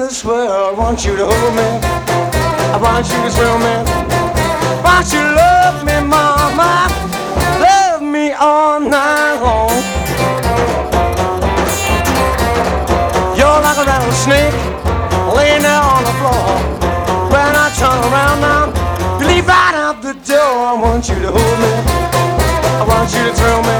this world. I want you to hold me. I want you to thrill me. I want you to love me, mama. Love me all night long. You're like a rattlesnake laying there on the floor. When I turn around now, you leave right out the door. I want you to hold me. I want you to thrill me.